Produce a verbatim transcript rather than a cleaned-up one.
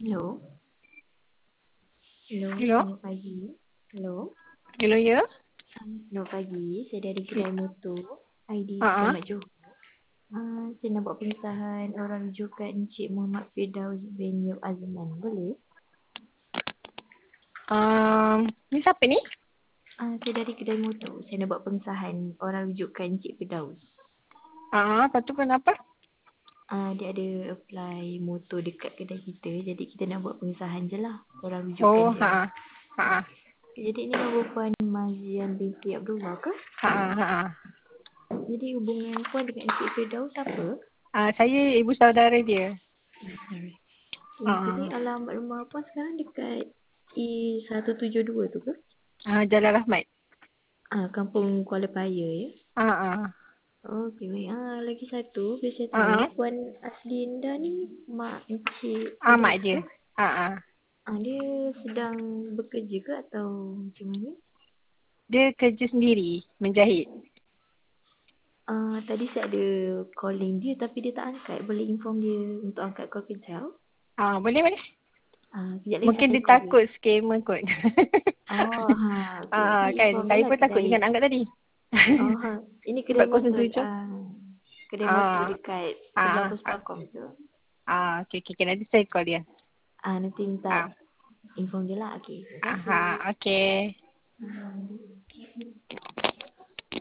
Hello. Hello, Hello? selamat pagi. Hello. Hello, ya? Selamat pagi. Saya dari kedai motor I D Ha Selamat Johor. Ah, saya nak buat pengesahan orang rujukan Encik Muhammad Firdaus bin Yub Azman. Boleh? Um, ni siapa ni? Ah, saya dari kedai motor. Saya nak buat pengesahan orang rujukan Encik Firdaus. Ah, lepas tu kenapa? Ah, dia ada apply motor dekat kedai kita. Jadi kita nak buat pengesahan je lah orang rujukan Oh, dia. ha ha Jadi ni nama Puan Mazian binti Abdullah ke? ha ha ha. Jadi hubungan Puan dengan Encik Firdaus apa? Ah, saya ibu saudara dia. Sorry. Ha. Okay, jadi alamat rumah puan sekarang dekat E seratus tujuh puluh dua tu ke? Ah, Jalan Rahmat. Ah, Kampung Kuala Paya ya. Ha ha. Okey, baik. Ah, lagi satu, biar saya Ha tahu, ha. Puan Aslinda ni mak Encik Ah, mak Firdaus dia. ke? Ha ha. Ah, dia sedang bekerja ke atau macam mana? Dia kerja sendiri, menjahit. Ah, tadi saya ada calling dia tapi dia tak angkat. Boleh inform dia untuk angkat call kejap? Ah, boleh boleh. Ah, kejap lagi Mungkin saya dia call dia. takut scammer kot. Oh, ha, okey. Nanti Ah, kan. inform je Saya lah pun takut kedai. juga nak angkat tadi. Oh, ha. Ini kedai Sebab kosong motor. tujuh. Ah, kedai motor Ah. dekat sebelah Ah, ah, Puspakom tu. ah, okey okey okay. Nanti saya call dia. Ah, nanti minta Ah. inform je lah. Okey, terima kasih. Aha, okey. Hmm.